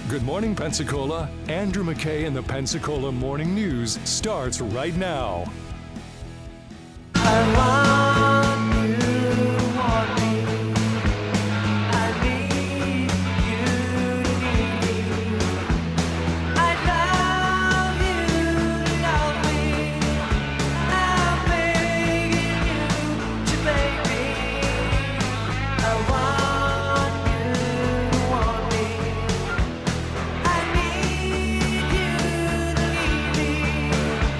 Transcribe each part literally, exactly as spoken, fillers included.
Good morning, Pensacola. Andrew McKay and the Pensacola Morning News starts right now. I want you, want me. I need you, need me. I love you, love me. I'm begging you to make me. I want you, want me. I need you, need me.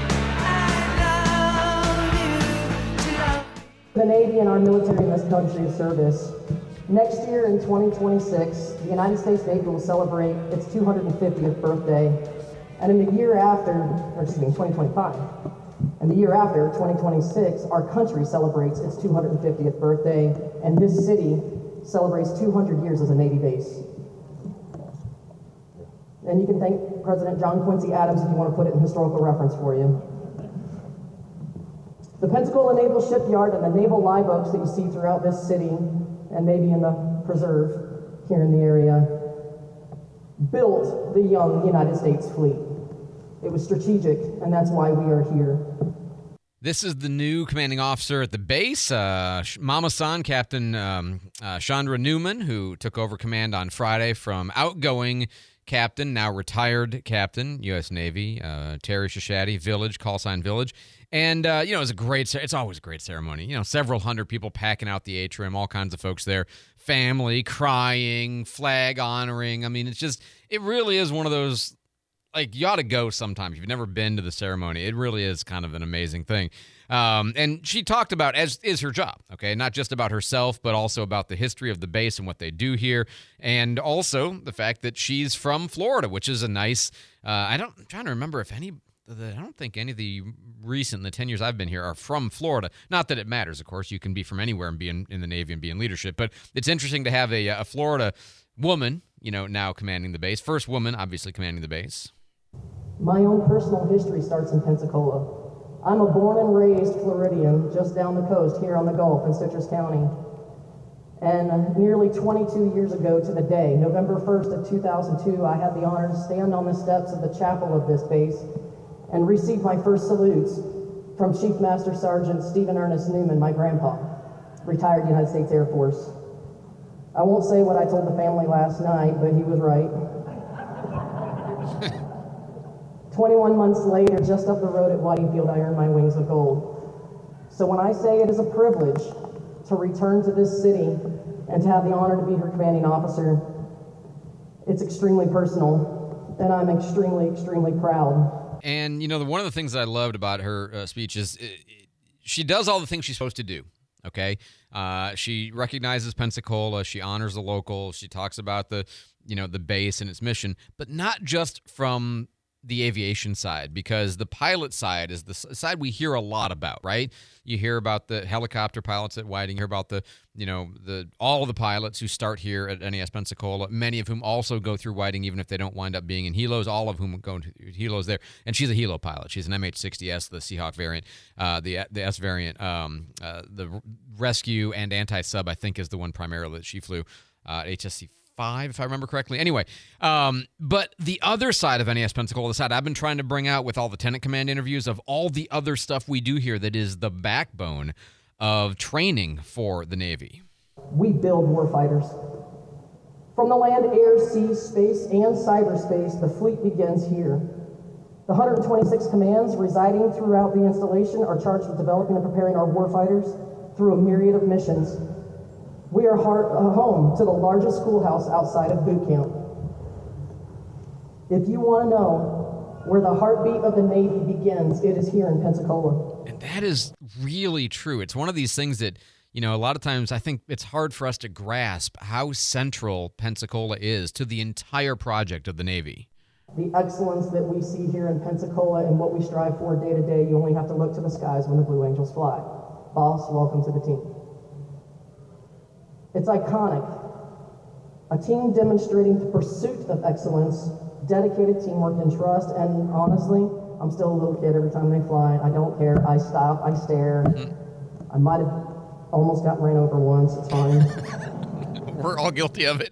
I love you to love me. The Navy and our military in this country service. Next year in twenty twenty-six, the United States Navy will celebrate its two hundred fiftieth birthday. And in the year after, or excuse me, twenty twenty-five, and the year after, twenty twenty-six, our country celebrates its two hundred fiftieth birthday, and this city celebrates two hundred years as a Navy base. And you can thank President John Quincy Adams if you want to put it in historical reference for you. The Pensacola Naval Shipyard and the naval live oaks that you see throughout this city, and maybe in the preserve here in the area, built the young United States fleet. It was strategic, and that's why we are here. This is the new commanding officer at the base, uh, Mama San, Captain um, uh, Chandra Newman, who took over command on Friday from outgoing captain, now retired captain, U S Navy, uh, Terry Shashadi, Village, call sign Village. And, uh, you know, it was a great, it's always a great ceremony. You know, several hundred people packing out the atrium, all kinds of folks there, family, crying, flag honoring. I mean, it's just, it really is one of those, like, you ought to go sometime. If you've never been to the ceremony, it really is kind of an amazing thing. Um, and she talked about, as is her job, okay, not just about herself, but also about the history of the base and what they do here, and also the fact that she's from Florida, which is a nice, uh, I don't, I'm trying to remember if any, I don't think any of the recent, the ten years I've been here, are from Florida. Not that it matters, of course. You can be from anywhere and be in, in the Navy and be in leadership. But it's interesting to have a, a Florida woman, you know, now commanding the base. First woman, obviously, commanding the base. My own personal history starts in Pensacola. I'm a born and raised Floridian just down the coast here on the Gulf in Citrus County. And nearly twenty-two years ago to the day, November first of two thousand two, I had the honor to stand on the steps of the chapel of this base and receive my first salutes from Chief Master Sergeant Stephen Ernest Newman, my grandpa, retired United States Air Force. I won't say what I told the family last night, but he was right. twenty-one months later, just up the road at Whiting Field, I earned my wings of gold. So when I say it is a privilege to return to this city and to have the honor to be her commanding officer, it's extremely personal, and I'm extremely, extremely proud. And, you know, the, one of the things that I loved about her uh, speech is it, it, she does all the things she's supposed to do, okay? Uh, she recognizes Pensacola. She honors the local. She talks about the, you know, the base and its mission, but not just from the aviation side, because the pilot side is the side we hear a lot about, right? You hear about the helicopter pilots at Whiting, you hear about the, you know, the all the pilots who start here at N A S Pensacola, many of whom also go through Whiting, even if they don't wind up being in helos, all of whom go to helos there. And she's a helo pilot. She's an M H sixty S, the Seahawk variant, uh, the the S variant, um, uh, the rescue and anti-sub, I think, is the one primarily that she flew, uh, H S C five, if I remember correctly. Anyway, um, but the other side of N A S Pensacola, the side I've been trying to bring out with all the Lieutenant Command interviews of all the other stuff we do here that is the backbone of training for the Navy. We build warfighters. From the land, air, sea, space, and cyberspace, the fleet begins here. The one hundred twenty-six commands residing throughout the installation are charged with developing and preparing our warfighters through a myriad of missions. We are heart, uh, home to the largest schoolhouse outside of boot camp. If you want to know where the heartbeat of the Navy begins, it is here in Pensacola. And that is really true. It's one of these things that, you know, a lot of times I think it's hard for us to grasp how central Pensacola is to the entire project of the Navy. The excellence that we see here in Pensacola and what we strive for day to day, you only have to look to the skies when the Blue Angels fly. Boss, welcome to the team. It's iconic. A team demonstrating the pursuit of excellence, dedicated teamwork and trust, and honestly, I'm still a little kid every time they fly. I don't care. I stop. I stare. Mm-hmm. I might have almost got ran over once. It's fine. We're all guilty of it.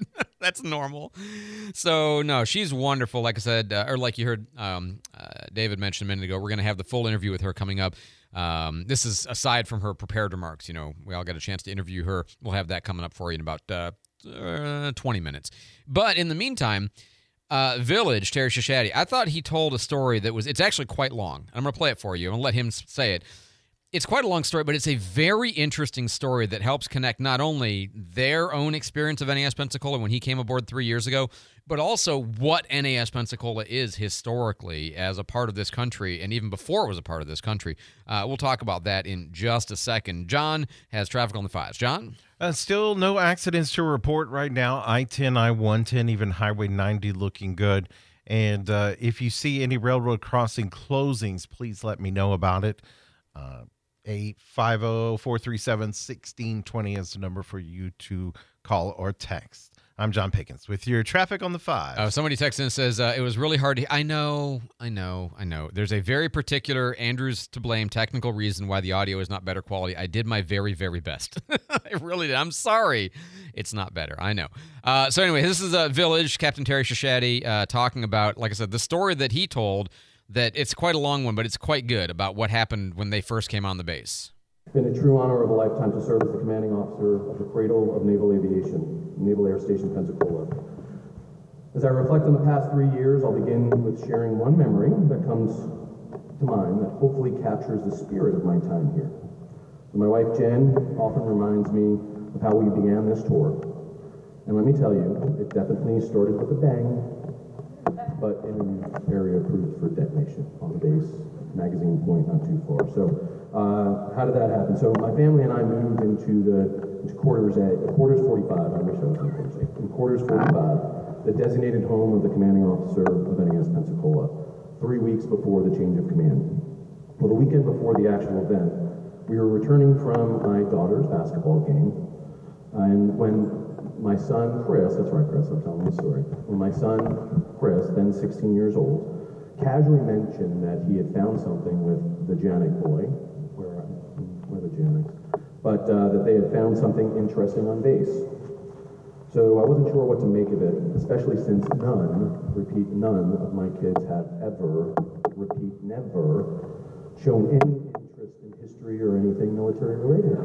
That's normal. So, no, she's wonderful. Like I said, uh, or like you heard um, uh, David mention a minute ago, we're going to have the full interview with her coming up. Um, this is aside from her prepared remarks. You know, we all got a chance to interview her. We'll have that coming up for you in about uh, uh, twenty minutes. But in the meantime, uh, Village, Terry Shashadi, I thought he told a story that was, it's actually quite long. I'm going to play it for you. I'm going to let him say it. It's quite a long story, but it's a very interesting story that helps connect not only their own experience of N A S Pensacola when he came aboard three years ago, but also what N A S Pensacola is historically as a part of this country, and even before it was a part of this country. Uh, we'll talk about that in just a second. John has traffic on the fives. John? Uh, still no accidents to report right now. I ten, I one ten, even Highway ninety looking good. And uh, if you see any railroad crossing closings, please let me know about it. Uh, eight five zero, four three seven, one six two zero is the number for you to call or text. I'm John Pickens with your traffic on the five. Uh, somebody texts in and says, uh, it was really hard to... I know, I know, I know. There's a very particular Andrew's to blame technical reason why the audio is not better quality. I did my very, very best. I really did. I'm sorry. It's not better. I know. Uh, so anyway, this is uh, Village, Captain Terry Shashadi, uh, talking about, like I said, the story that he told, that it's quite a long one, but it's quite good, about what happened when they first came on the base. It's been a true honor of a lifetime to serve as the commanding officer of the Cradle of Naval Aviation, Naval Air Station Pensacola. As I reflect on the past three years, I'll begin with sharing one memory that comes to mind that hopefully captures the spirit of my time here. My wife Jen often reminds me of how we began this tour. And let me tell you, it definitely started with a bang, but in an area approved for detonation on the base, Magazine Point, not too far. So uh, how did that happen? So my family and I moved into the into quarters A, quarters forty-five. I wish I was in quarters A. In quarters forty-five, the designated home of the commanding officer of N A S Pensacola, three weeks before the change of command. Well, the weekend before the actual event, we were returning from my daughter's basketball game, and when my son Chris, that's right, Chris, I'm telling the story. When my son Chris, then sixteen years old, casually mentioned that he had found something with the Janik boy, where where the Janiks, but uh, that they had found something interesting on base. So I wasn't sure what to make of it, especially since none, repeat, none of my kids have ever, repeat, never, shown any interest in history or anything military related.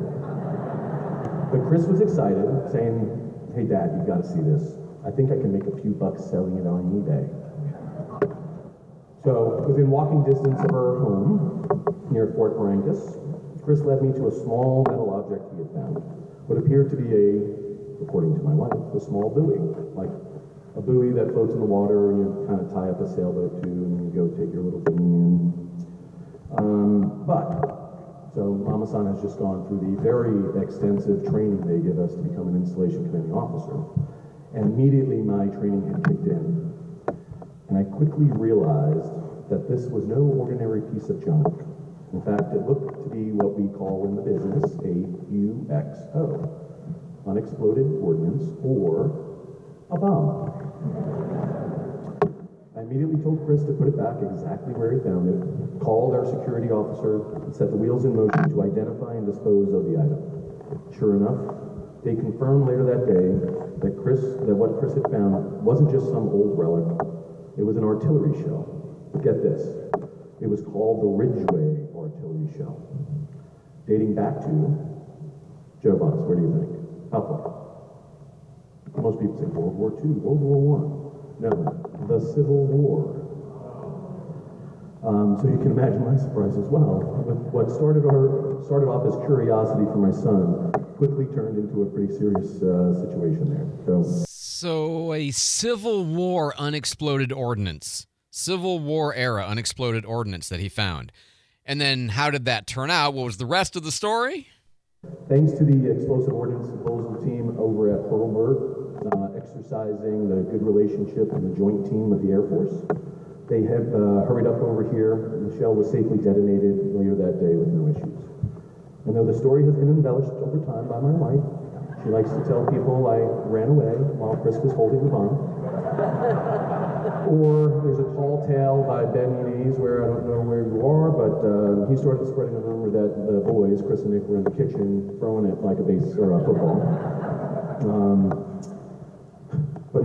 But Chris was excited, saying, "Hey Dad, you've got to see this. I think I can make a few bucks selling it on eBay." So, within walking distance of our home, near Fort Barrancas, Chris led me to a small metal object he had found. What appeared to be a, according to my wife, a small buoy, like a buoy that floats in the water and you kind of tie up a sailboat to and you go take your little thing in. Um, but, so Mama San has just gone through the very extensive training they give us to become an installation commanding officer. And immediately my training had kicked in. And I quickly realized that this was no ordinary piece of junk. In fact, it looked to be what we call in the business a U X O, unexploded ordnance, or a bomb. I immediately told Chris to put it back exactly where he found it, called our security officer, and set the wheels in motion to identify and dispose of the item. Sure enough, they confirmed later that day that Chris, that what Chris had found wasn't just some old relic. It was an artillery shell. But get this, it was called the Ridgeway artillery shell, dating back to, Joe Boss, where do you think? How far? Most people say World War Two, World War One. No, the Civil War. Um, so you can imagine my surprise as well. What started, our, started off as curiosity for my son quickly turned into a pretty serious uh, situation there. So. So a Civil War unexploded ordnance, Civil War era unexploded ordnance that he found. And then how did that turn out? What was the rest of the story? Thanks to the explosive ordnance disposal team over at Pearlberg, uh, exercising the good relationship and the joint team with the Air Force, they have uh, hurried up over here. The shell was safely detonated later that day with no issues. And though the story has been embellished over time by my wife, she likes to tell people I ran away while Chris was holding the bomb. Or there's a tall tale by Ben Eades where I don't know where you are, but uh, he started spreading a rumor that the boys, Chris and Nick, were in the kitchen throwing it like a base or a football. Um, but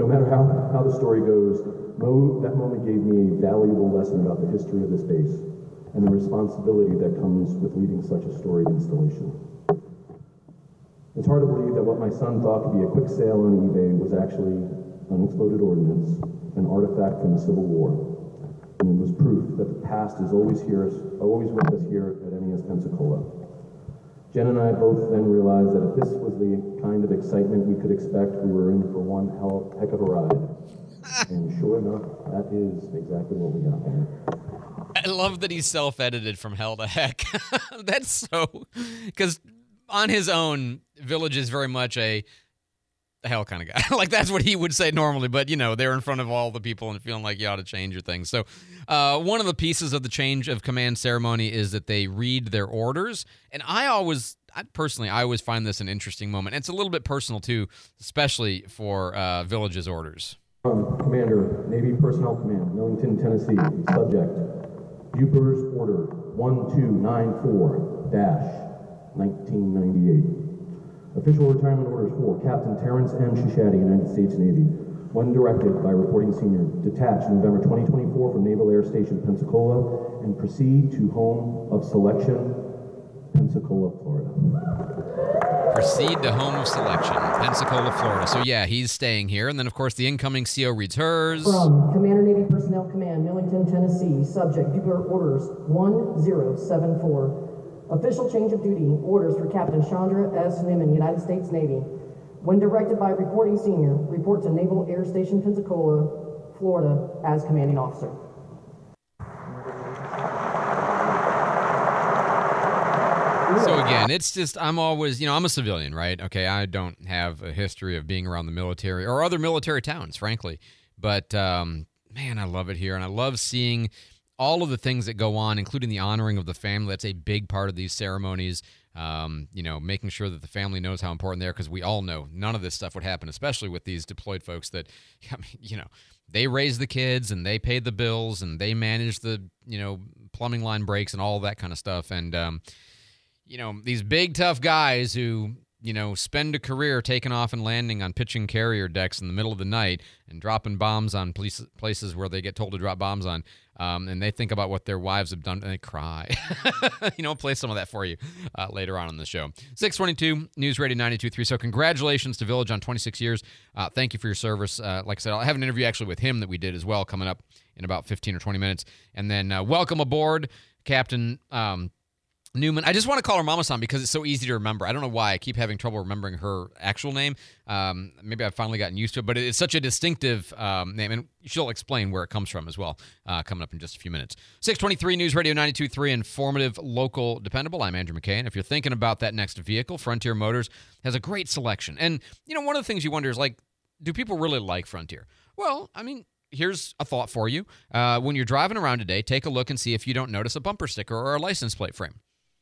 no matter how, how the story goes, Mo, that moment gave me a valuable lesson about the history of this base and the responsibility that comes with leading such a storied installation. It's hard to believe that what my son thought could be a quick sale on eBay was actually unexploded ordnance, an artifact from the Civil War. And it was proof that the past is always here, always with us here at N E S Pensacola. Jen and I both then realized that if this was the kind of excitement we could expect, we were in for one hell, heck of a ride. And sure enough, that is exactly what we got there. I love that he's self-edited from hell to heck. That's so, because on his own, Village is very much a hell kind of guy. Like, that's what he would say normally, but, you know, they're in front of all the people and feeling like you ought to change your things. So uh, one of the pieces of the change of command ceremony is that they read their orders, and I always, I personally, I always find this an interesting moment. And it's a little bit personal, too, especially for uh, Village's orders. Um, Commander, Navy Personnel Command, Millington, Tennessee. Subject, Bupper's Order one two nine four nineteen ninety-eight. Official retirement orders for Captain Terrence M. Shishadi, United States Navy. When directed by Reporting Senior, detach November twenty twenty-four from Naval Air Station Pensacola and proceed to home of selection, Pensacola, Florida. Proceed to home of selection, Pensacola, Florida. So, yeah, he's staying here. And then, of course, the incoming C O reads hers. From Commander Navy Personnel Command, Millington, Tennessee. Subject, Bupper Orders one zero seven four. Official change of duty. Orders for Captain Chandra S. Newman, United States Navy. When directed by Reporting Senior, report to Naval Air Station Pensacola, Florida, as commanding officer. So again, it's just, I'm always, you know, I'm a civilian, right? Okay, I don't have a history of being around the military or other military towns, frankly. But, um, man, I love it here. And I love seeing all of the things that go on, including the honoring of the family. That's a big part of these ceremonies. Um, you know, making sure that the family knows how important they are, because we all know none of this stuff would happen, especially with these deployed folks that, I mean, you know, they raise the kids and they pay the bills and they manage the, you know, plumbing line breaks and all that kind of stuff. And, um, you know, these big, tough guys who, you know, spend a career taking off and landing on pitching carrier decks in the middle of the night and dropping bombs on police, places where they get told to drop bombs on, um, and they think about what their wives have done and they cry. You know, I'll play some of that for you uh, later on in the show. six twenty-two, News Radio ninety-two point three. So congratulations to Village on twenty-six years. Uh, thank you for your service. Uh, like I said, I'll have an interview actually with him that we did as well coming up in about fifteen or twenty minutes. And then uh, welcome aboard, Captain um, Newman. I just want to call her Mama-san because it's so easy to remember. I don't know why. I keep having trouble remembering her actual name. Um, maybe I've finally gotten used to it, but it's such a distinctive um, name, and she'll explain where it comes from as well, uh, coming up in just a few minutes. six twenty-three News Radio ninety-two point three, informative, local, dependable. I'm Andrew McKay, and if you're thinking about that next vehicle, Frontier Motors has a great selection. And, you know, one of the things you wonder is, like, do people really like Frontier? Well, I mean, here's a thought for you. Uh, when you're driving around today, take a look and see if you don't notice a bumper sticker or a license plate frame.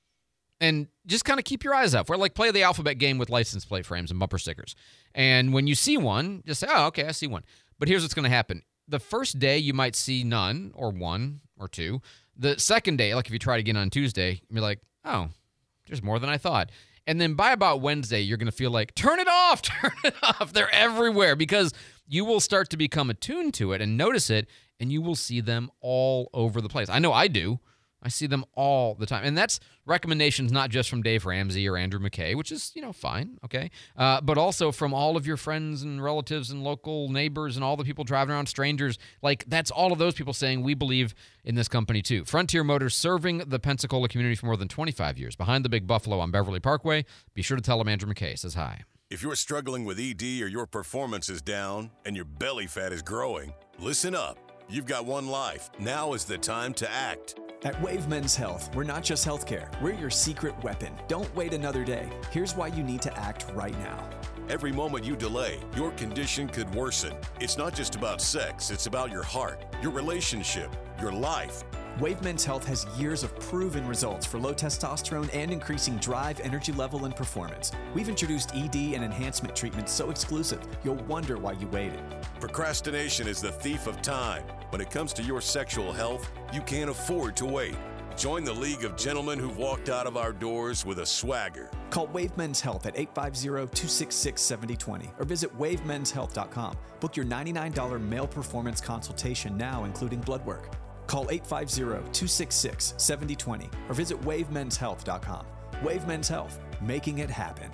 And just kind of keep your eyes out for it. Like, play the alphabet game with license plate frames and bumper stickers. And when you see one, just say, oh, okay, I see one. But here's what's going to happen. The first day, you might see none or one or two. The second day, like if you try to get on Tuesday, you're like, oh, there's more than I thought. And then by about Wednesday, you're going to feel like, turn it off, turn it off. They're everywhere, because you will start to become attuned to it and notice it, and you will see them all over the place. I know I do. I see them all the time. And that's recommendations not just from Dave Ramsey or Andrew McKay, which is, you know, fine, okay, uh, but also from all of your friends and relatives and local neighbors and all the people driving around, strangers. Like, that's all of those people saying we believe in this company too. Frontier Motors, serving the Pensacola community for more than twenty-five years. Behind the Big Buffalo on Beverly Parkway. Be sure to tell them Andrew McKay says hi. If you're struggling with E D or your performance is down and your belly fat is growing, listen up. You've got one life. Now is the time to act. At Wave Men's Health, we're not just healthcare, we're your secret weapon. Don't wait another day. Here's why you need to act right now. Every moment you delay, your condition could worsen. It's not just about sex, it's about your heart, your relationship, your life. Wave Men's Health has years of proven results for low testosterone and increasing drive, energy level, and performance. We've introduced E D and enhancement treatments so exclusive, you'll wonder why you waited. Procrastination is the thief of time. When it comes to your sexual health, you can't afford to wait. Join the League of Gentlemen who've walked out of our doors with a swagger. Call Wave Men's Health at eight five zero, two six six, seven zero two zero or visit wave mens health dot com. Book your ninety-nine dollars male performance consultation now, including blood work. Call eight five zero, two six six, seven zero two zero or visit wave mens health dot com. Wave Men's Health, making it happen.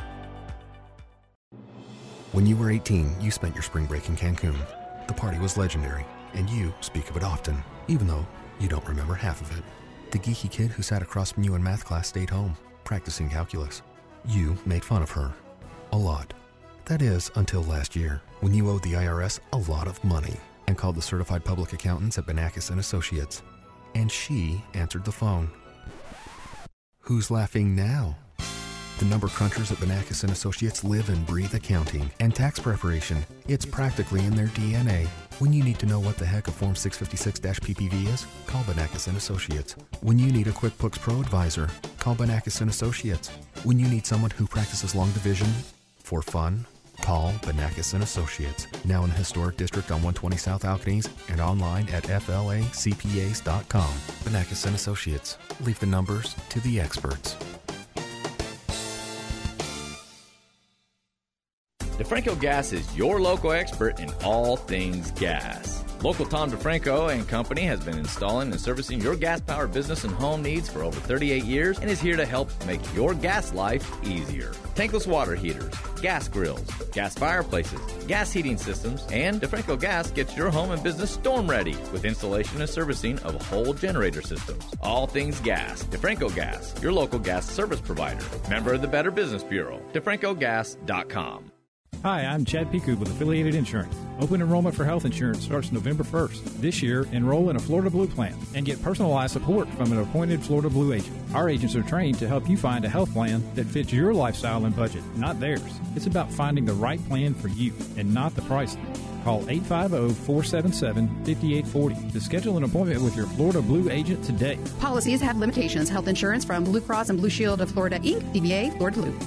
When you were eighteen, you spent your spring break in Cancun. The party was legendary, and you speak of it often, even though you don't remember half of it. The geeky kid who sat across from you in math class stayed home, practicing calculus. You made fun of her. A lot. That is, until last year, when you owed the I R S a lot of money and called the certified public accountants at Banakis and Associates. And she answered the phone. Who's laughing now? The number crunchers at Banakis and Associates live and breathe accounting and tax preparation. It's practically in their D N A. When you need to know what the heck a Form six fifty-six P P V is, call Banakis and Associates. When you need a QuickBooks Pro advisor, call Banakis and Associates. When you need someone who practices long division for fun, call Banakis and Associates. Now in the historic district on one twenty South Alcanese and online at F L A C P As dot com. Banakis and Associates. Leave the numbers to the experts. DeFranco Gas is your local expert in all things gas. Local Tom DeFranco and Company has been installing and servicing your gas-powered business and home needs for over thirty-eight years and is here to help make your gas life easier. Tankless water heaters, gas grills, gas fireplaces, gas heating systems, and DeFranco Gas gets your home and business storm ready with installation and servicing of whole generator systems. All things gas. DeFranco Gas, your local gas service provider. Member of the Better Business Bureau. DeFranco Gas dot com. Hi, I'm Chad Piku with Affiliated Insurance. Open enrollment for health insurance starts November first. This year, enroll in a Florida Blue plan and get personalized support from an appointed Florida Blue agent. Our agents are trained to help you find a health plan that fits your lifestyle and budget, not theirs. It's about finding the right plan for you and not the pricing. Call eight five zero, four seven seven, five eight four zero to schedule an appointment with your Florida Blue agent today. Policies have limitations. Health insurance from Blue Cross and Blue Shield of Florida, Incorporated, D B A, Florida Blue.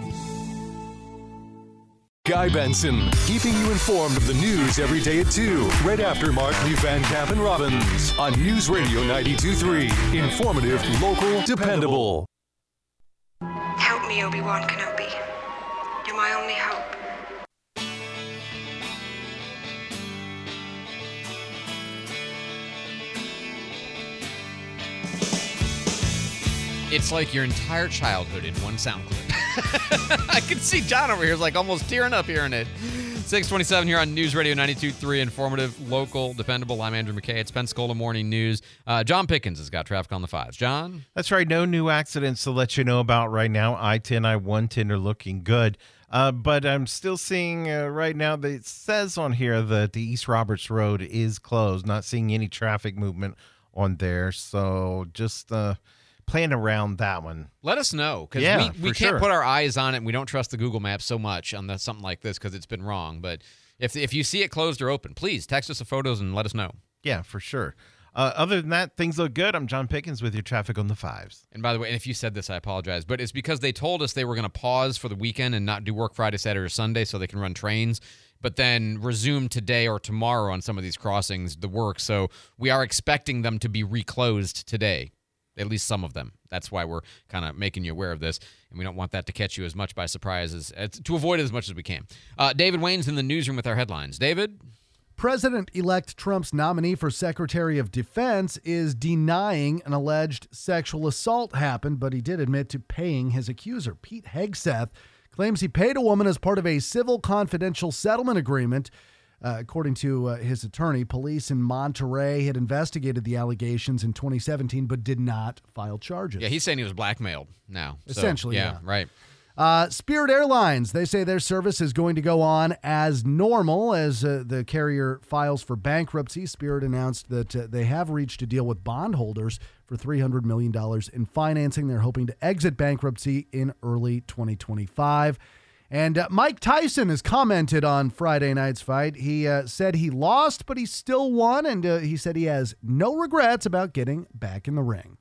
Guy Benson, keeping you informed of the news every day at two, right after Mark Lee Van Camp and Robbins on News Radio ninety-two point three. Informative, local, dependable. Help me, Obi-Wan Kenobi. You're my only hope. It's like your entire childhood in one sound clip. I can see John over here is like almost tearing up hearing it. six twenty-seven here on News Radio ninety-two point three. Informative, local, dependable. I'm Andrew McKay. It's Pensacola Morning News. Uh, John Pickens has got traffic on the fives. John? That's right. No new accidents to let you know about right now. I ten, I one ten are looking good. Uh, but I'm still seeing uh, right now that it says on here that the East Roberts Road is closed. Not seeing any traffic movement on there. So just... Uh, plan around that one. Let us know, because yeah, we, we can't sure. put our eyes on it, and we don't trust the Google Maps so much on the, something like this because it's been wrong. But if if you see it closed or open, please text us the photos and let us know. Yeah, for sure. Uh, other than that, things look good. I'm John Pickens with your traffic on the fives. And by the way, and if you said this, I apologize, but it's because they told us they were going to pause for the weekend and not do work Friday, Saturday, or Sunday so they can run trains, but then resume today or tomorrow on some of these crossings, the work. So we are expecting them to be reclosed today. At least some of them. That's why we're kind of making you aware of this, and we don't want that to catch you as much by surprise as, as to avoid it as much as we can. Uh, David Wayne's in the newsroom with our headlines. David? President-elect Trump's nominee for Secretary of Defense is denying an alleged sexual assault happened, but he did admit to paying his accuser. Pete Hegseth claims he paid a woman as part of a civil confidential settlement agreement. Uh, according to uh, his attorney, police in Monterey had investigated the allegations in twenty seventeen but did not file charges. Yeah, he's saying he was blackmailed now. So, Essentially, yeah. yeah. Right. Uh, Spirit Airlines, they say their service is going to go on as normal as uh, the carrier files for bankruptcy. Spirit announced that uh, they have reached a deal with bondholders for three hundred million dollars in financing. They're hoping to exit bankruptcy in early twenty twenty-five. And uh, Mike Tyson has commented on Friday night's fight. He uh, said he lost, but he still won, and uh, he said he has no regrets about getting back in the ring.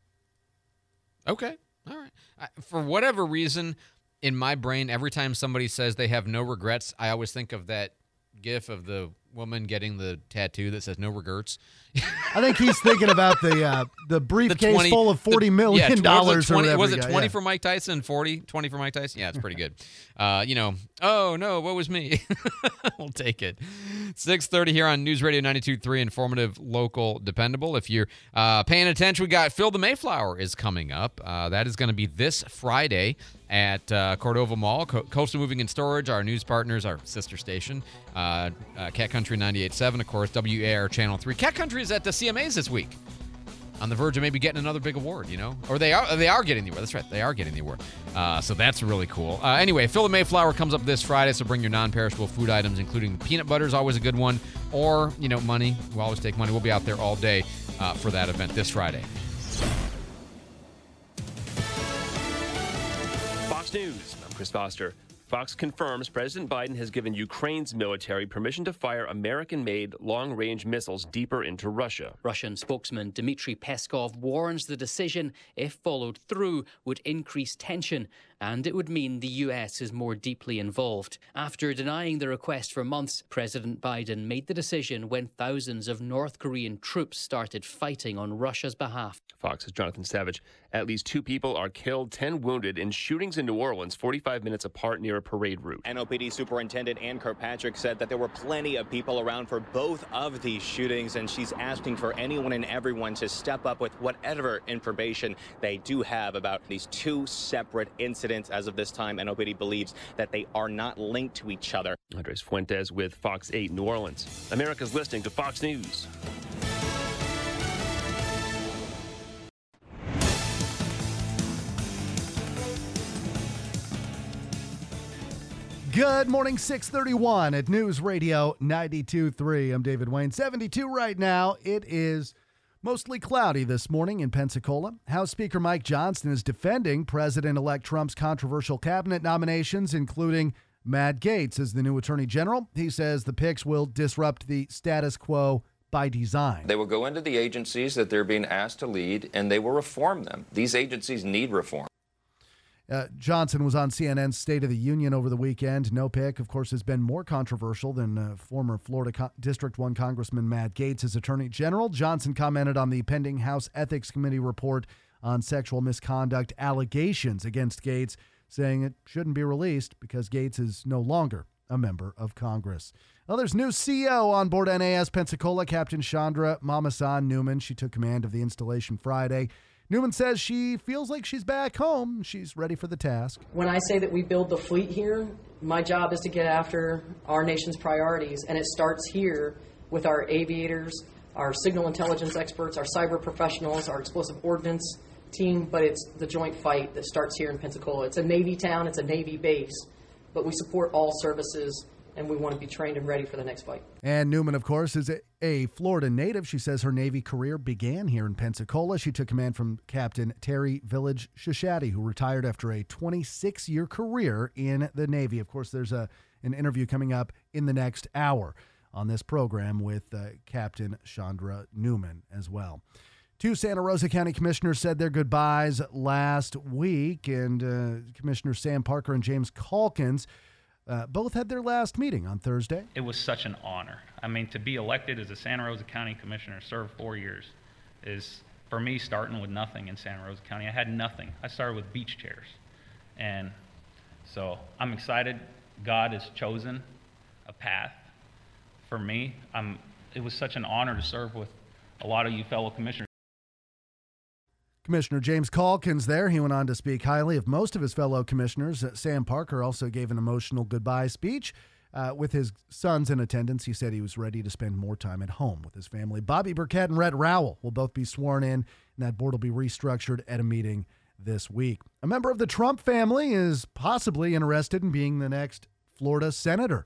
Okay. All right. I, for whatever reason, in my brain, every time somebody says they have no regrets, I always think of that gif of the woman getting the tattoo that says no regrets. I think he's thinking about the uh, the briefcase The twenty full of forty million yeah, dollars. twenty, or whatever was he it got, twenty yeah. for Mike Tyson? forty, twenty for Mike Tyson? Yeah, it's pretty good. Uh, you know, oh no, what was me? We'll take it. six thirty here on News Radio ninety-two point three, informative, local, dependable. If you're uh, paying attention, we got Phil the Mayflower is coming up. Uh, that is going to be this Friday at uh, Cordova Mall. Co- Coastal Moving and Storage, our news partners, our sister station. Uh, uh, Cat Country ninety-eight point seven, of course, W A R Channel three. Cat Country is at the C M As this week. On the verge of maybe getting another big award, you know? Or they are they are getting the award. That's right. They are getting the award. Uh, so that's really cool. Uh, anyway, Phil the Mayflower comes up this Friday, so bring your non-perishable food items, including peanut butter is always a good one, or, you know, money. We'll always take money. We'll be out there all day uh, for that event this Friday. Fox News, I'm Chris Foster. Fox confirms President Biden has given Ukraine's military permission to fire American-made long-range missiles deeper into Russia. Russian spokesman Dmitry Peskov warns the decision, if followed through, would increase tension, and it would mean the U S is more deeply involved. After denying the request for months, President Biden made the decision when thousands of North Korean troops started fighting on Russia's behalf. Fox's Jonathan Savage. At least two people are killed, ten wounded in shootings in New Orleans, forty-five minutes apart near a parade route. N O P D Superintendent Ann Kirkpatrick said that there were plenty of people around for both of these shootings, and she's asking for anyone and everyone to step up with whatever information they do have about these two separate incidents. As of this time, N O P D believes that they are not linked to each other. Andres Fuentes with Fox eight New Orleans. America's listening to Fox News. Good morning, six thirty-one at News Radio ninety-two point three. I'm David Wayne. seventy-two right now. It is mostly cloudy this morning in Pensacola. House Speaker Mike Johnson is defending President-elect Trump's controversial cabinet nominations, including Matt Gaetz as the new Attorney General. He says the picks will disrupt the status quo by design. They will go into the agencies that they're being asked to lead, and they will reform them. These agencies need reform. Uh, Johnson was on C N N's State of the Union over the weekend. No pick, of course, has been more controversial than uh, former Florida Co- District one Congressman Matt Gaetz as Attorney General. Johnson commented on the pending House Ethics Committee report on sexual misconduct allegations against Gaetz, saying it shouldn't be released because Gaetz is no longer a member of Congress. Well, there's new C E O on board N A S Pensacola, Captain Chandra Mamasan Newman. She took command of the installation Friday. Newman says she feels like she's back home. She's ready for the task. When I say that we build the fleet here, my job is to get after our nation's priorities, and it starts here with our aviators, our signal intelligence experts, our cyber professionals, our explosive ordnance team, but it's the joint fight that starts here in Pensacola. It's a Navy town, it's a Navy base, but we support all services, and we want to be trained and ready for the next fight. And Newman, of course, is a, a Florida native. She says her Navy career began here in Pensacola. She took command from Captain Terry Village Shishati, who retired after a twenty-six-year career in the Navy. Of course, there's a an interview coming up in the next hour on this program with uh, Captain Chandra Newman as well. Two Santa Rosa County commissioners said their goodbyes last week, and uh, Commissioner Sam Parker and James Calkins Uh, both had their last meeting on Thursday. It was such an honor. I mean, to be elected as a Santa Rosa County Commissioner, serve four years, is, for me, starting with nothing in Santa Rosa County. I had nothing. I started with beach chairs. And so I'm excited. God has chosen a path for me. I'm, it was such an honor to serve with a lot of you fellow commissioners. Commissioner James Calkins there. He went on to speak highly of most of his fellow commissioners. Uh, Sam Parker also gave an emotional goodbye speech. Uh, with his sons in attendance, he said he was ready to spend more time at home with his family. Bobby Burkett and Rhett Rowell will both be sworn in, and that board will be restructured at a meeting this week. A member of the Trump family is possibly interested in being the next Florida senator.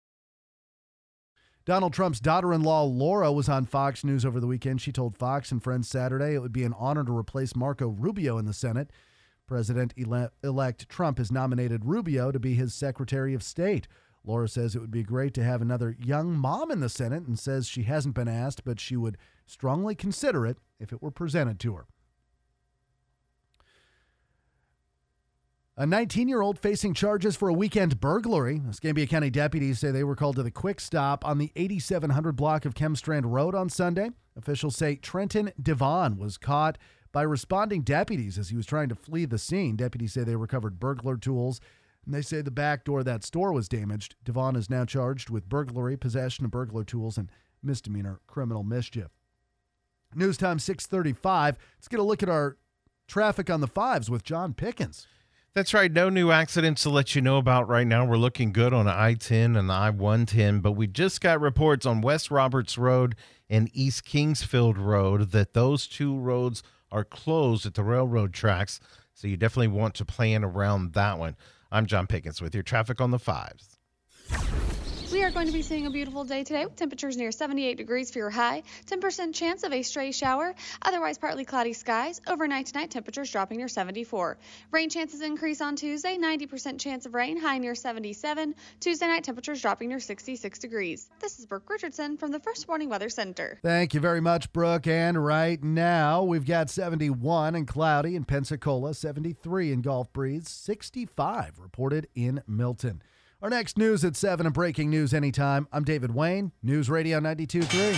Donald Trump's daughter-in-law, Laura, was on Fox News over the weekend. She told Fox and Friends Saturday it would be an honor to replace Marco Rubio in the Senate. President-elect Trump has nominated Rubio to be his Secretary of State. Laura says it would be great to have another young mom in the Senate and says she hasn't been asked, but she would strongly consider it if it were presented to her. A nineteen-year-old facing charges for a weekend burglary. Escambia County deputies say they were called to the Quick Stop on the eighty-seven hundred block of Chemstrand Road on Sunday. Officials say Trenton Devon was caught by responding deputies as he was trying to flee the scene. Deputies say they recovered burglar tools, and they say the back door of that store was damaged. Devon is now charged with burglary, possession of burglar tools, and misdemeanor criminal mischief. News time six thirty-five. Let's get a look at our traffic on the fives with John Pickens. That's right. No new accidents to let you know about right now. We're looking good on I ten and I one ten, but we just got reports on West Roberts Road and East Kingsfield Road that those two roads are closed at the railroad tracks, so you definitely want to plan around that one. I'm John Pickens with your traffic on the fives. We are going to be seeing a beautiful day today with temperatures near seventy-eight degrees for your high, ten percent chance of a stray shower, otherwise partly cloudy skies. Overnight tonight, temperatures dropping near seventy-four. Rain chances increase on Tuesday, ninety percent chance of rain, high near seventy-seven. Tuesday night, temperatures dropping near sixty-six degrees. This is Brooke Richardson from the First Warning Weather Center. Thank you very much, Brooke. And right now, we've got seventy-one and cloudy in Pensacola, seventy-three in Gulf Breeze, sixty-five reported in Milton. Our next news at seven and breaking news anytime. I'm David Wayne, News Radio ninety-two point three.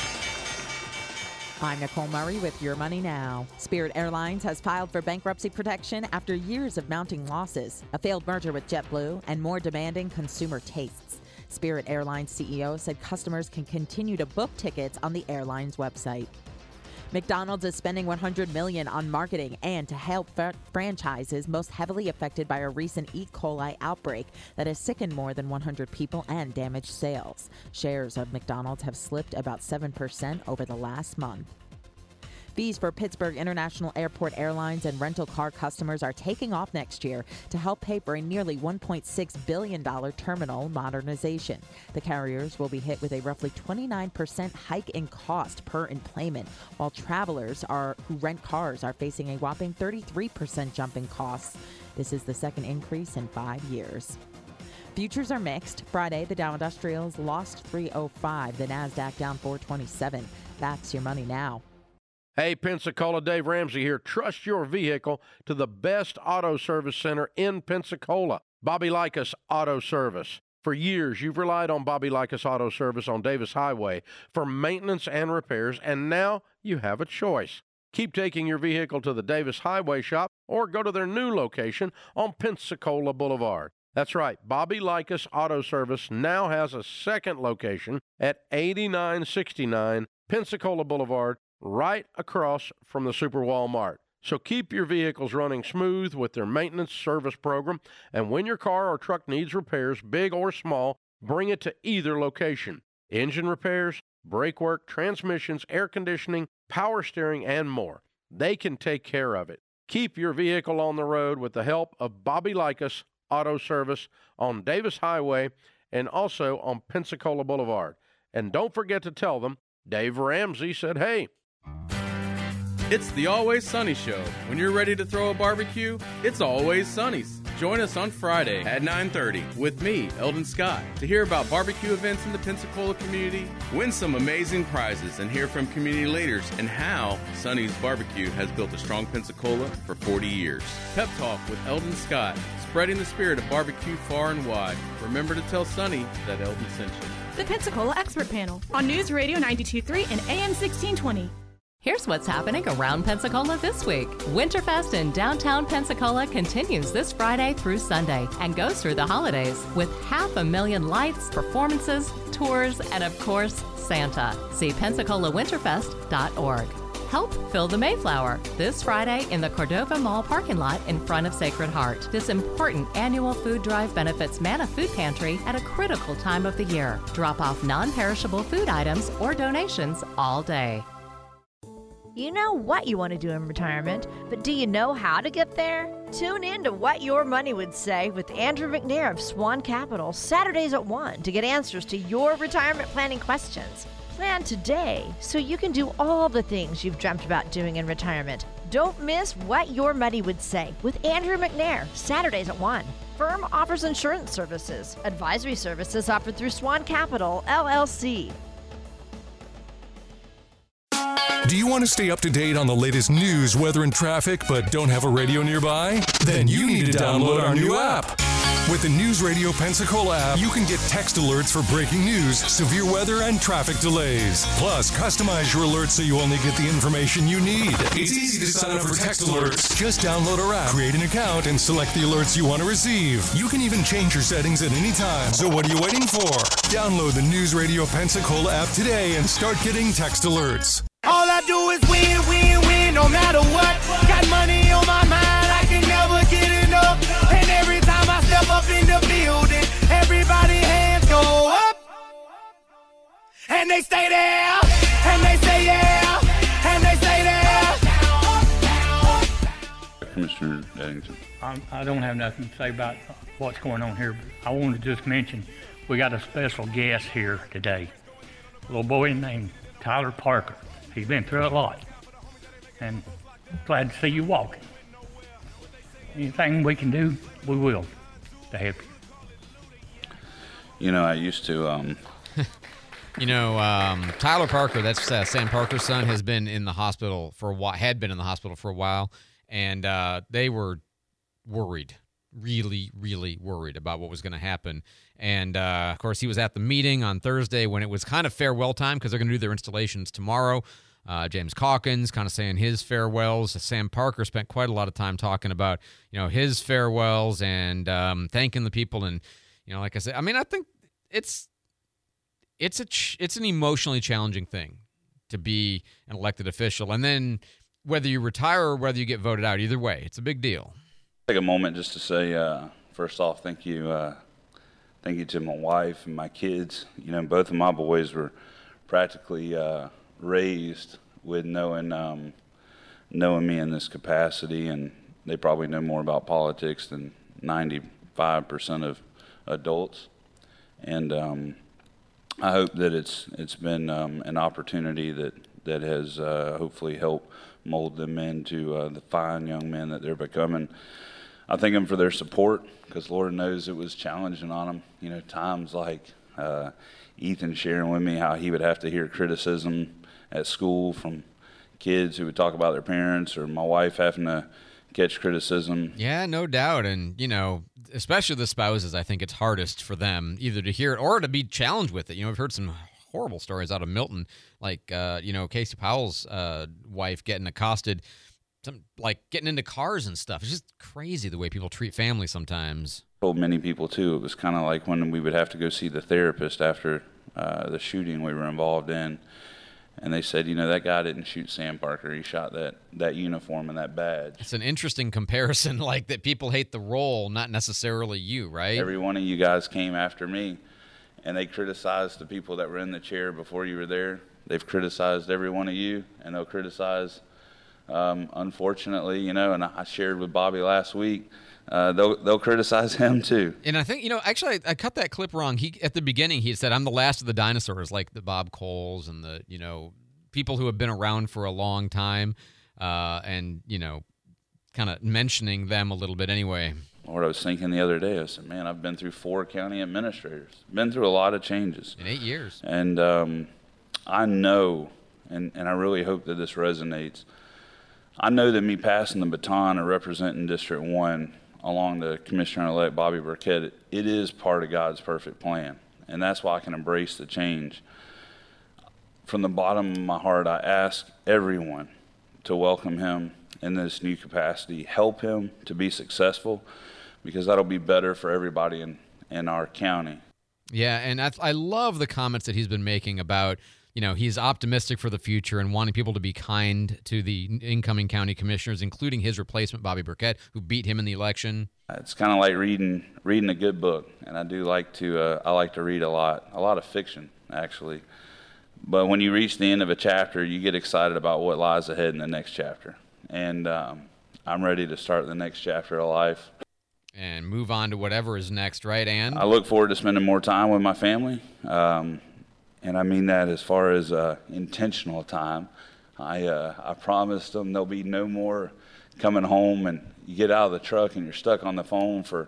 I'm Nicole Murray with Your Money Now. Spirit Airlines has filed for bankruptcy protection after years of mounting losses, a failed merger with JetBlue, and more demanding consumer tastes. Spirit Airlines C E O said customers can continue to book tickets on the airline's website. McDonald's is spending one hundred million dollars on marketing and to help fr- franchises most heavily affected by a recent E. coli outbreak that has sickened more than one hundred people and damaged sales. Shares of McDonald's have slipped about seven percent over the last month. Fees for Pittsburgh International Airport Airlines and rental car customers are taking off next year to help pay for a nearly one point six billion dollars terminal modernization. The carriers will be hit with a roughly twenty-nine percent hike in cost per enplanement, while travelers are who rent cars are facing a whopping thirty-three percent jump in costs. This is the second increase in five years. Futures are mixed. Friday, the Dow Industrials lost three oh five, the NASDAQ down four twenty-seven. That's Your Money Now. Hey, Pensacola, Dave Ramsey here. Trust your vehicle to the best auto service center in Pensacola, Bobby Likas Auto Service. For years, you've relied on Bobby Likas Auto Service on Davis Highway for maintenance and repairs, and now you have a choice. Keep taking your vehicle to the Davis Highway shop or go to their new location on Pensacola Boulevard. That's right, Bobby Likas Auto Service now has a second location at eighty-nine sixty-nine Pensacola Boulevard, right across from the Super Walmart. So keep your vehicles running smooth with their maintenance service program, and when your car or truck needs repairs, big or small, bring it to either location. Engine repairs, brake work, transmissions, air conditioning, power steering, and more. They can take care of it. Keep your vehicle on the road with the help of Bobby Likas Auto Service on Davis Highway and also on Pensacola Boulevard. And don't forget to tell them Dave Ramsey said, hey. It's the Always Sunny Show. When you're ready to throw a barbecue, it's Always Sunny's. Join us on Friday at nine thirty with me, Eldon Scott, to hear about barbecue events in the Pensacola community, win some amazing prizes, and hear from community leaders and how Sunny's Barbecue has built a strong Pensacola for forty years. Pep Talk with Eldon Scott, spreading the spirit of barbecue far and wide. Remember to tell Sunny that Eldon sent you. The Pensacola Expert Panel on News Radio ninety-two point three and A M sixteen twenty. Here's what's happening around Pensacola this week. Winterfest in downtown Pensacola continues this Friday through Sunday and goes through the holidays with half a million lights, performances, tours, and of course, Santa. See Pensacola Winterfest dot org. Help fill the Mayflower this Friday in the Cordova Mall parking lot in front of Sacred Heart. This important annual food drive benefits Manna Food Pantry at a critical time of the year. Drop off non-perishable food items or donations all day. You know what you want to do in retirement, but do you know how to get there? Tune in to What Your Money Would Say with Andrew McNair of Swan Capital, Saturdays at one, to get answers to your retirement planning questions. Plan today so you can do all the things you've dreamt about doing in retirement. Don't miss What Your Money Would Say with Andrew McNair, Saturdays at one. Firm offers insurance services. Advisory services offered through Swan Capital, L L C. Do you want to stay up to date on the latest news, weather, and traffic, but don't have a radio nearby? Then you need to download our new app. With the News Radio Pensacola app, you can get text alerts for breaking news, severe weather, and traffic delays. Plus, customize your alerts so you only get the information you need. It's easy to sign up for text alerts. Just download our app, create an account, and select the alerts you want to receive. You can even change your settings at any time. So what are you waiting for? Download the News Radio Pensacola app today and start getting text alerts. All I do is win, win, win, no matter what. Got money on my mind, I can never get enough. And every time I step up in the building, everybody hands go up. And they stay there, and they say yeah, and they stay there. Commissioner Eddington. I'm, I don't have nothing to say about what's going on here, but I want to just mention we got a special guest here today. A little boy named Tyler Parker. He's been through a lot, and glad to see you walking. Anything we can do, we will, to help you. You know, I used to... Um... you know, um, Tyler Parker, that's uh, Sam Parker's son, has been in the hospital for a while, had been in the hospital for a while, and uh, they were worried, really, really worried about what was going to happen. And, uh, of course, he was at the meeting on Thursday when it was kind of farewell time because they're going to do their installations tomorrow. Uh, James Calkins kind of saying his farewells. Sam Parker spent quite a lot of time talking about, you know, his farewells and um, thanking the people. And, you know, like I said, I mean, I think it's it's a ch- it's an emotionally challenging thing to be an elected official. And then whether you retire or whether you get voted out, either way, it's a big deal. Take a moment just to say, uh, first off, thank you. Uh, thank you to my wife and my kids. You know, both of my boys were practically uh, raised with knowing um, knowing me in this capacity, and they probably know more about politics than ninety-five percent of adults. And um, I hope that it's it's been um, an opportunity that that has uh, hopefully helped mold them into uh, the fine young men that they're becoming. I thank them for their support, because Lord knows it was challenging on them. You know, times like uh, Ethan sharing with me how he would have to hear criticism at school from kids who would talk about their parents, or my wife having to catch criticism. Yeah, no doubt. And, you know, especially the spouses, I think it's hardest for them either to hear it or to be challenged with it. You know, I've heard some horrible stories out of Milton, like, uh, you know, Casey Powell's uh, wife getting accosted, some like getting into cars and stuff. It's just crazy the way people treat family sometimes. Told many people, too, it was kind of like when we would have to go see the therapist after uh, the shooting we were involved in. And they said, you know, that guy didn't shoot Sam Parker. He shot that, that uniform and that badge. It's an interesting comparison, like that people hate the role, not necessarily you, right? Every one of you guys came after me, and they criticized the people that were in the chair before you were there. They've criticized every one of you, and they'll criticize, um, unfortunately, you know, and I shared with Bobby last week, Uh, they'll they'll criticize him too. And I think, you know, actually, I, I cut that clip wrong. He at the beginning he had said, "I'm the last of the dinosaurs," like the Bob Coles and the, you know, people who have been around for a long time, uh, and you know, kind of mentioning them a little bit anyway. Lord, I was thinking the other day, I said, man, I've been through four county administrators, been through a lot of changes in eight years, and um, I know, and and I really hope that this resonates. I know that me passing the baton or representing District One along the Commissioner-elect Bobby Burkett, it, it is part of God's perfect plan, and that's why I can embrace the change. From the bottom of my heart, I ask everyone to welcome him in this new capacity, help him to be successful, because that'll be better for everybody in, in our county. Yeah, and I, I love the comments that he's been making about, you know, he's optimistic for the future and wanting people to be kind to the incoming county commissioners, including his replacement, Bobby Burkett, who beat him in the election. It's kind of like reading reading a good book, and I do like to uh, I like to read a lot, a lot of fiction, actually. But when you reach the end of a chapter, you get excited about what lies ahead in the next chapter. And um, I'm ready to start the next chapter of life. And move on to whatever is next, right, Ann? I look forward to spending more time with my family. Um, And I mean that as far as uh, intentional time. I uh, I promised them there'll be no more coming home and you get out of the truck and you're stuck on the phone for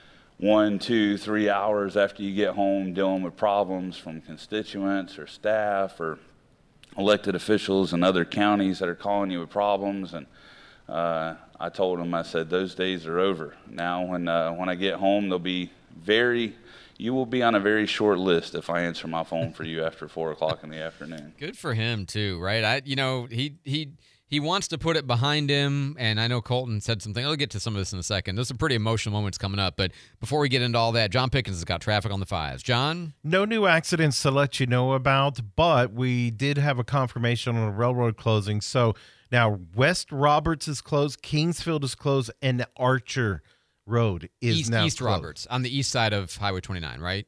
one, two, three hours after you get home dealing with problems from constituents or staff or elected officials in other counties that are calling you with problems. And uh, I told him, I said, those days are over. Now when, uh, when I get home, they'll be very, you will be on a very short list if I answer my phone for you after four o'clock in the afternoon. Good for him too, right? I, you know, he, he, He wants to put it behind him, and I know Colton said something. I'll get to some of this in a second. There's some pretty emotional moments coming up, but before we get into all that, John Pickens has got traffic on the fives. John? No new accidents to let you know about, but we did have a confirmation on a railroad closing. So now West Roberts is closed, Kingsfield is closed, and Archer Road is East, now East closed. Roberts, on the east side of Highway twenty-nine, right?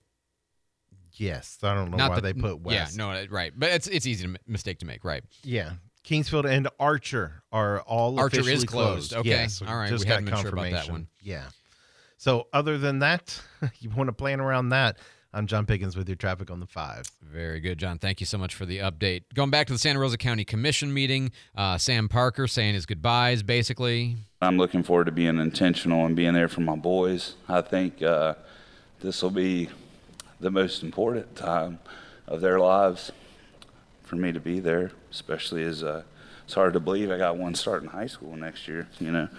Yes. I don't know Not why the, they put west. Yeah, no, right. But it's it's easy to mistake to make, right? Yeah. Kingsfield and Archer are all Archer officially is closed. Okay. Yes, All right. Just We got hadn't been sure about that confirmation. one. Yeah. So other than that, you want to plan around that, I'm John Pickens with your traffic on the five. Very good, John. Thank you so much for the update. Going back to the Santa Rosa County Commission meeting, uh, Sam Parker saying his goodbyes, basically. I'm looking forward to being intentional and being there for my boys. I think uh, this will be the most important time of their lives for me to be there, especially as uh, it's hard to believe I got one starting high school next year, you know.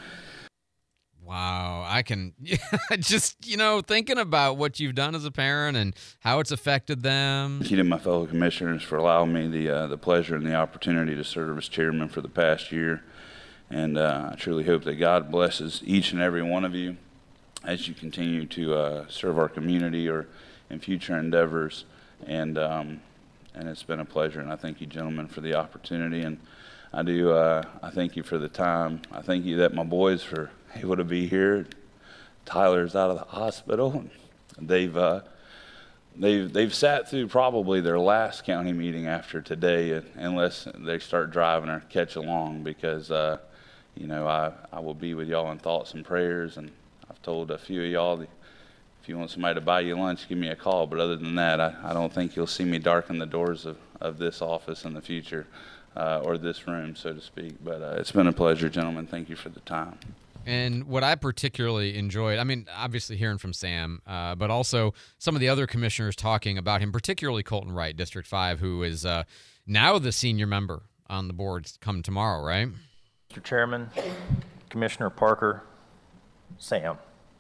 Wow, I can just, you know, thinking about what you've done as a parent and how it's affected them. Thank you to my fellow commissioners for allowing me the uh, the pleasure and the opportunity to serve as chairman for the past year. And uh, I truly hope that God blesses each and every one of you as you continue to uh, serve our community or in future endeavors. And um, and it's been a pleasure, and I thank you, gentlemen, for the opportunity. And I do, uh, I thank you for the time. I thank you that my boys were able to be here. Tyler's out of the hospital. They've uh, they've they've sat through probably their last county meeting after today, unless they start driving or catch along, because uh, you know I I will be with y'all in thoughts and prayers. And I've told a few of y'all that if you want somebody to buy you lunch, give me a call. But other than that, I, I don't think you'll see me darken the doors of, of this office in the future, uh, or this room, so to speak. But uh, it's been a pleasure, gentlemen. Thank you for the time. And what I particularly enjoyed, I mean, obviously hearing from Sam, uh, but also some of the other commissioners talking about him, particularly Colton Wright, District five, who is uh, now the senior member on the board come tomorrow, right? Mister Chairman, Commissioner Parker, Sam.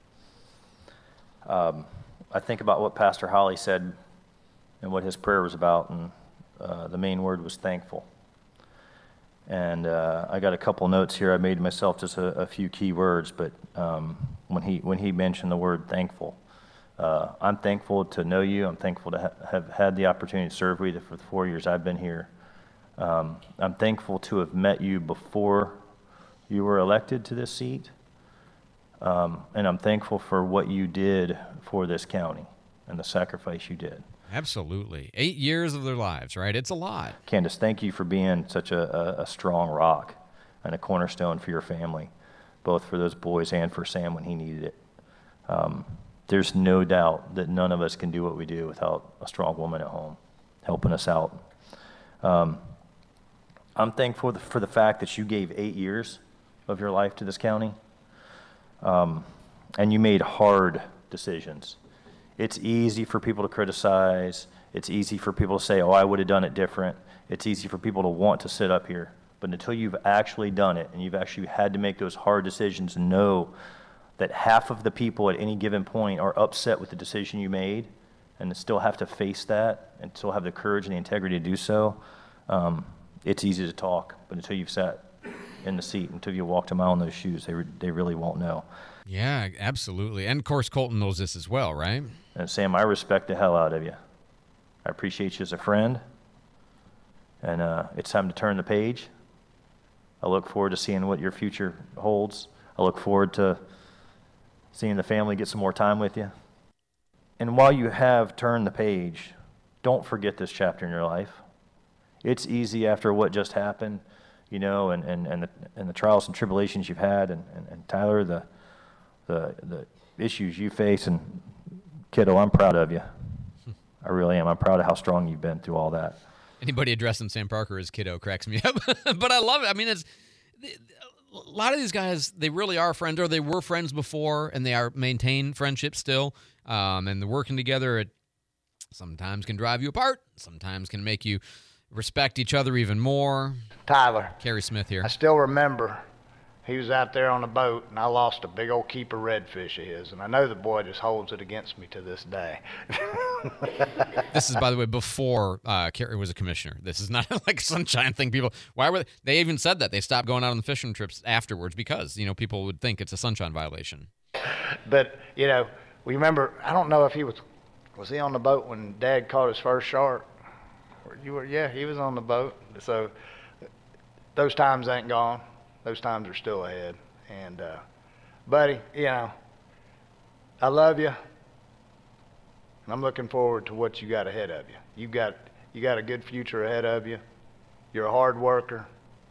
Um, I think about what Pastor Holly said and what his prayer was about, and uh, the main word was thankful. And uh, I got a couple notes here. I made myself just a, a few key words, but um, when he when he mentioned the word thankful, uh, I'm thankful to know you. I'm thankful to ha- have had the opportunity to serve with you for the four years I've been here. Um, I'm thankful to have met you before you were elected to this seat. Um, and I'm thankful for what you did for this county and the sacrifice you did. Absolutely. Eight years of their lives, right? It's a lot. Candace, thank you for being such a, a, a strong rock and a cornerstone for your family, both for those boys and for Sam when he needed it. Um, there's no doubt that none of us can do what we do without a strong woman at home helping us out. Um, I'm thankful for the fact that you gave eight years of your life to this county. Um, and you made hard decisions. It's easy for people to criticize. It's easy for people to say, oh, I would have done it different. It's easy for people to want to sit up here. But until you've actually done it and you've actually had to make those hard decisions and know that half of the people at any given point are upset with the decision you made and still have to face that and still have the courage and the integrity to do so, um, it's easy to talk. But until you've sat in the seat, until you walked a mile in those shoes, they re- they really won't know. Yeah, absolutely. And of course, Colton knows this as well, right? And Sam, I respect the hell out of you. I appreciate you as a friend. And uh, it's time to turn the page. I look forward to seeing what your future holds. I look forward to seeing the family get some more time with you. And while you have turned the page, don't forget this chapter in your life. It's easy after what just happened, you know, and, and, and, the, and the trials and tribulations you've had, and, and, and Tyler, the, the the issues you face, and kiddo, I'm proud of you. I really am. I'm proud of how strong you've been through all that. Anybody addressing Sam Parker as kiddo cracks me up, but I love it. I mean, it's a lot of these guys, they really are friends, or they were friends before, and they are maintain friendships still, um, and they're working together. It sometimes can drive you apart, sometimes can make you respect each other even more. Tyler. Kerry Smith here. I still remember he was out there on the boat, and I lost a big old keeper redfish of his, and I know the boy just holds it against me to this day. This is, by the way, before uh, Kerry was a commissioner. This is not like a sunshine thing. People, why were they, they even said that they stopped going out on the fishing trips afterwards because you know people would think it's a sunshine violation. But you know, we remember. I don't know if he was was he on the boat when Dad caught his first shark. Or you were, yeah, he was on the boat. So those times ain't gone. Those times are still ahead. And, uh, buddy, you know, I love you. And I'm looking forward to what you got ahead of you. You got, you got a good future ahead of you. You're a hard worker.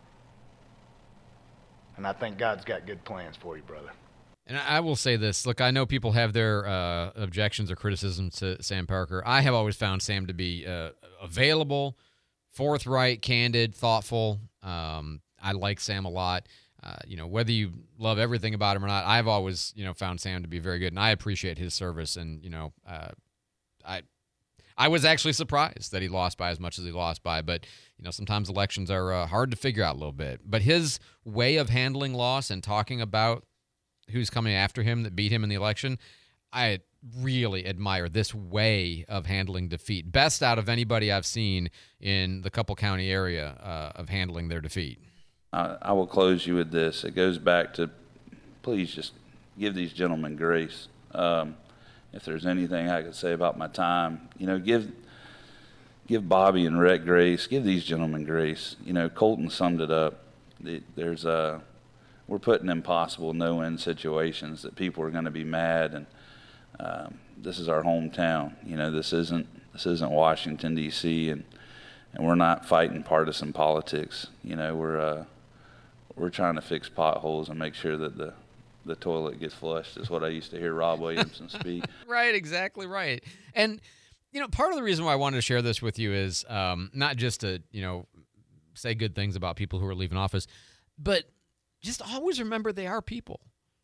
And I think God's got good plans for you, brother. And I will say this. Look, I know people have their uh, objections or criticisms to Sam Parker. I have always found Sam to be uh, available, forthright, candid, thoughtful. Um, I like Sam a lot. Uh, you know, whether you love everything about him or not, I've always, you know, found Sam to be very good, and I appreciate his service. And you know, uh, I, I was actually surprised that he lost by as much as he lost by. But you know, sometimes elections are uh, hard to figure out a little bit. But his way of handling loss and talking about who's coming after him that beat him in the election, I really admire this way of handling defeat. Best out of anybody I've seen in the Couple County area uh, of handling their defeat. I, I will close you with this. It goes back to, please just give these gentlemen grace. Um, if there's anything I could say about my time, you know, give give Bobby and Rhett grace. Give these gentlemen grace. You know, Colton summed it up. There's a, we're put in impossible no-win situations that people are going to be mad, and um, this is our hometown. You know, this isn't this isn't Washington D C and and we're not fighting partisan politics. You know, we're uh, we're trying to fix potholes and make sure that the the toilet gets flushed. Is what I used to hear Rob Williamson speak. Right, exactly right. And you know, part of the reason why I wanted to share this with you is um, not just to you know say good things about people who are leaving office, but just always remember they are people.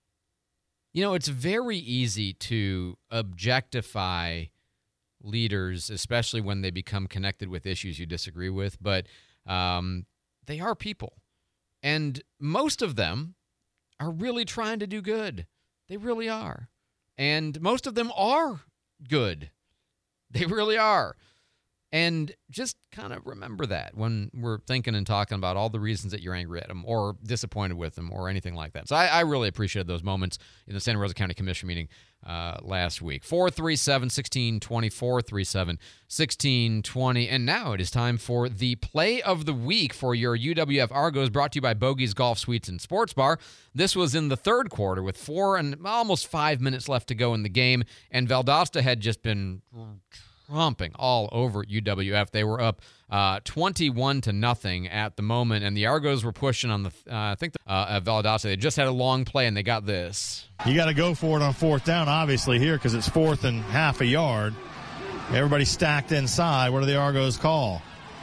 You know, it's very easy to objectify leaders, especially when they become connected with issues you disagree with, but um, they are people. And most of them are really trying to do good. They really are. And most of them are good. They really are. And just kind of remember that when we're thinking and talking about all the reasons that you're angry at them or disappointed with them or anything like that. So I, I really appreciated those moments in the Santa Rosa County Commission meeting uh, last week. four three seven, one six two zero, four three seven, one six two zero. And now it is time for the play of the week for your U W F Argos, brought to you by Bogey's Golf Suites and Sports Bar. This was in the third quarter with four and almost five minutes left to go in the game, and Valdosta had just been tromping all over U W F. They were up uh, twenty-one to nothing at the moment, and the Argos were pushing on the, uh, I think, the, uh, at Valdosta. They just had a long play, and they got this. You got to go for it on fourth down, obviously, here, because it's fourth and half a yard. Everybody stacked inside. What do the Argos call?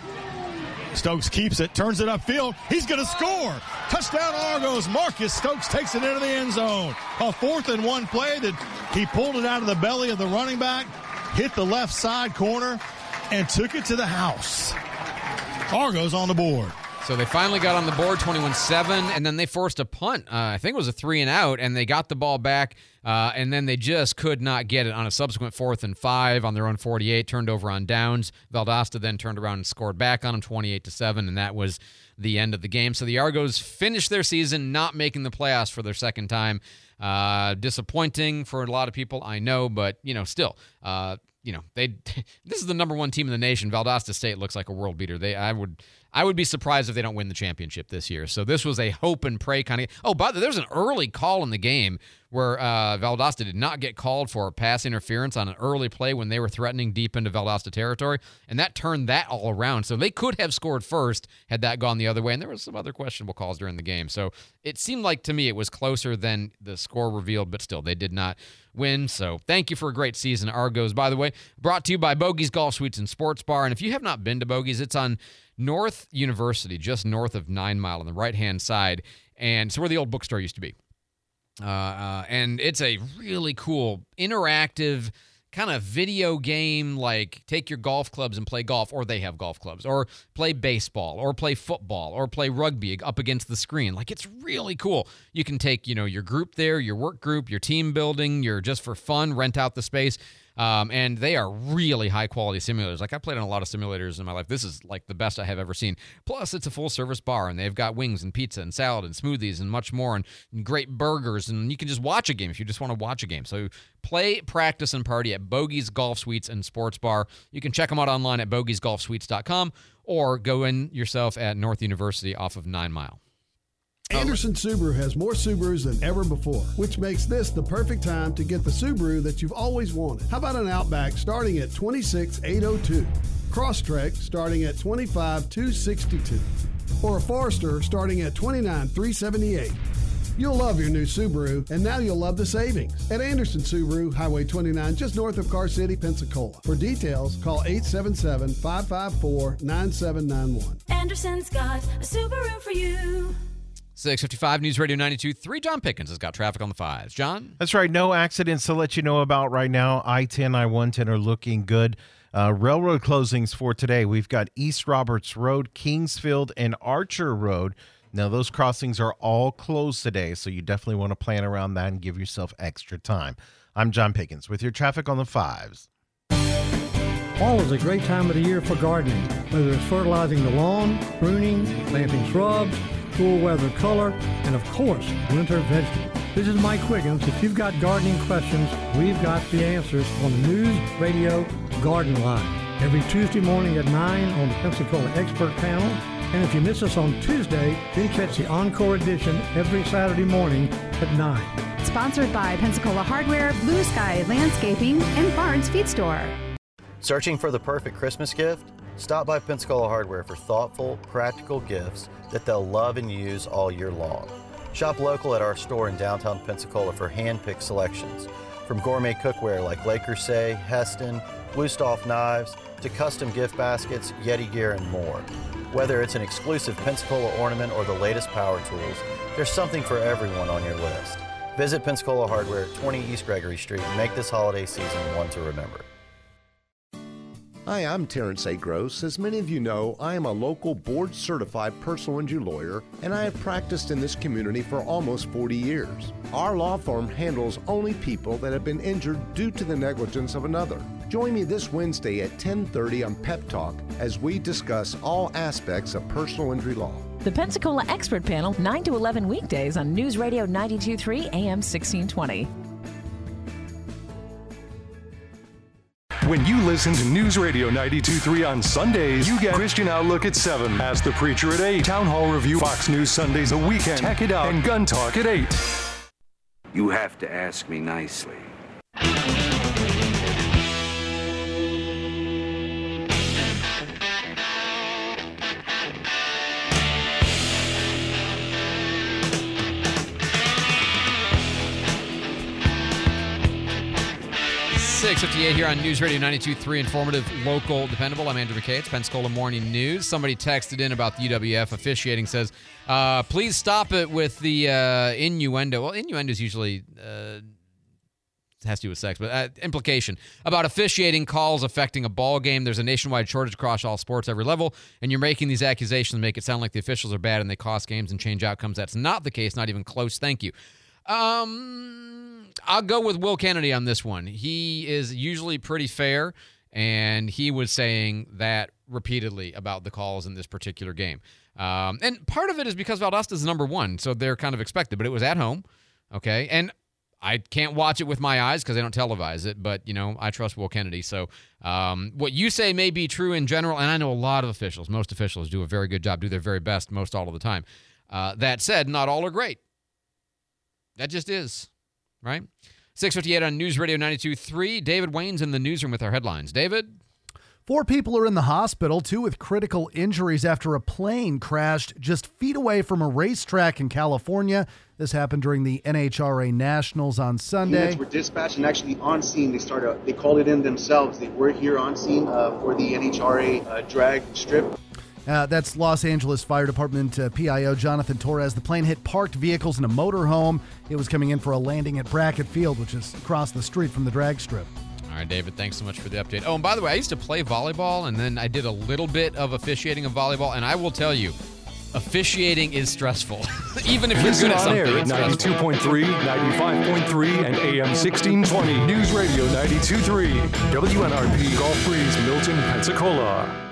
Stokes keeps it, turns it upfield. He's going to score. Touchdown Argos. Marcus Stokes takes it into the end zone. A fourth and one play that he pulled it out of the belly of the running back, hit the left side corner, and took it to the house. Argos on the board. So they finally got on the board, twenty-one seven, and then they forced a punt. Uh, I think it was a three and out, and they got the ball back, uh, and then they just could not get it on a subsequent fourth and five on their own forty-eight, turned over on downs. Valdosta then turned around and scored back on them, twenty-eight to seven, and that was the end of the game. So the Argos finished their season not making the playoffs for their second time. Uh, disappointing for a lot of people, I know, but, you know, still, uh, you know, they. This is the number one team in the nation. Valdosta State looks like a world beater. They, I would, I would be surprised if they don't win the championship this year. So this was a hope and pray kind of. Oh, by the way, there's an early call in the game where uh, Valdosta did not get called for pass interference on an early play when they were threatening deep into Valdosta territory, and that turned that all around. So they could have scored first had that gone the other way, and there was some other questionable calls during the game. So it seemed like to me it was closer than the score revealed, but still they did not win. So thank you for a great season, Argos. By the way, brought to you by Bogey's Golf Suites and Sports Bar. And if you have not been to Bogey's, it's on North University, just north of Nine Mile on the right-hand side. And it's where the old bookstore used to be. Uh, uh, and it's a really cool, interactive kind of video game, like take your golf clubs and play golf, or they have golf clubs, or play baseball, or play football, or play rugby up against the screen. Like, it's really cool. You can take, you know, your group there, your work group, your team building, your just for fun, rent out the space. Um, and they are really high-quality simulators. Like, I played on a lot of simulators in my life. This is, like, the best I have ever seen. Plus, it's a full-service bar, and they've got wings and pizza and salad and smoothies and much more, and, and great burgers, and you can just watch a game if you just want to watch a game. So play, practice, and party at Bogey's Golf Suites and Sports Bar. You can check them out online at bogies golf suites dot com or go in yourself at North University off of Nine Mile. Anderson Subaru has more Subarus than ever before, which makes this the perfect time to get the Subaru that you've always wanted. How about an Outback starting at twenty-six thousand eight hundred two, Crosstrek starting at twenty-five thousand two hundred sixty-two, or a Forester starting at twenty-nine thousand three hundred seventy-eight. You'll love your new Subaru, and now you'll love the savings. At Anderson Subaru, Highway twenty-nine, just north of Car City, Pensacola. For details, call eight seven seven, five five four, nine seven nine one. Anderson's got a Subaru for you. six fifty-five News Radio ninety-two point three. John Pickens has got traffic on the fives. John? That's right. No accidents to let you know about right now. I ten, I one ten are looking good. Uh, railroad closings for today. We've got East Roberts Road, Kingsfield, and Archer Road. Now, those crossings are all closed today, so you definitely want to plan around that and give yourself extra time. I'm John Pickens with your traffic on the fives. Fall is a great time of the year for gardening, whether it's fertilizing the lawn, pruning, planting shrubs, cool weather color, and of course, winter vegetables. This is Mike Quiggins. If you've got gardening questions, we've got the answers on the News Radio Garden Line. Every Tuesday morning at nine on the Pensacola Expert Panel. And if you miss us on Tuesday, then catch the Encore edition every Saturday morning at nine. Sponsored by Pensacola Hardware, Blue Sky Landscaping, and Barnes Feed Store. Searching for the perfect Christmas gift? Stop by Pensacola Hardware for thoughtful, practical gifts that they'll love and use all year long. Shop local at our store in downtown Pensacola for hand-picked selections. From gourmet cookware like Le Creuset, Heston, Wusthof knives, to custom gift baskets, Yeti gear, and more. Whether it's an exclusive Pensacola ornament or the latest power tools, there's something for everyone on your list. Visit Pensacola Hardware, twenty East Gregory Street, and make this holiday season one to remember. Hi, I'm Terrence A. Gross. As many of you know, I am a local board-certified personal injury lawyer, and I have practiced in this community for almost forty years. Our law firm handles only people that have been injured due to the negligence of another. Join me this Wednesday at ten thirty on Pep Talk as we discuss all aspects of personal injury law. The Pensacola Expert Panel, nine to eleven weekdays on News Radio ninety-two point three A M sixteen twenty. When you listen to News Radio ninety-two point three on Sundays, you get Christian Outlook at seven, Ask the Preacher at eight, Town Hall Review, Fox News Sundays a weekend, Check It Out, and Gun Talk at eight. You have to ask me nicely. six fifty-eight here on News Radio ninety-two point three, informative, local, dependable. I'm Andrew McKay. It's Pensacola Morning News. Somebody texted in about the U W F officiating, says, uh, please stop it with the uh, innuendo. Well, innuendo is usually uh, has to do with sex, but uh, implication about officiating calls affecting a ball game. There's a nationwide shortage across all sports, every level, and you're making these accusations make it sound like the officials are bad and they cost games and change outcomes. That's not the case, not even close. Thank you. Um, I'll go with Will Kennedy on this one. He is usually pretty fair, and he was saying that repeatedly about the calls in this particular game. Um, and part of it is because Valdosta is number one, so they're kind of expected, but it was at home, okay? And I can't watch it with my eyes because they don't televise it, but, you know, I trust Will Kennedy. So um, what you say may be true in general, and I know a lot of officials, most officials do a very good job, do their very best most all of the time. Uh, that said, not all are great. That just is, right? six fifty-eight on News Radio ninety-two point three. David Wayne's in the newsroom with our headlines. David? Four people are in the hospital, two with critical injuries after a plane crashed just feet away from a racetrack in California. This happened during the N H R A Nationals on Sunday. Units were dispatched and actually on scene. They started. They called it in themselves. They were here on scene uh, for the N H R A uh, drag strip. Uh, that's Los Angeles Fire Department uh, P I O Jonathan Torres. The plane hit parked vehicles in a motorhome. It was coming in for a landing at Brackett Field, which is across the street from the drag strip. All right, David, thanks so much for the update. Oh, and by the way, I used to play volleyball, and then I did a little bit of officiating of volleyball, and I will tell you, officiating is stressful. Even if you're Listen good at on something, air at it's ninety-two point three, ninety-five point three, and A M sixteen twenty. News Radio ninety-two point three. W N R P, Gulf Breeze, Milton, Pensacola.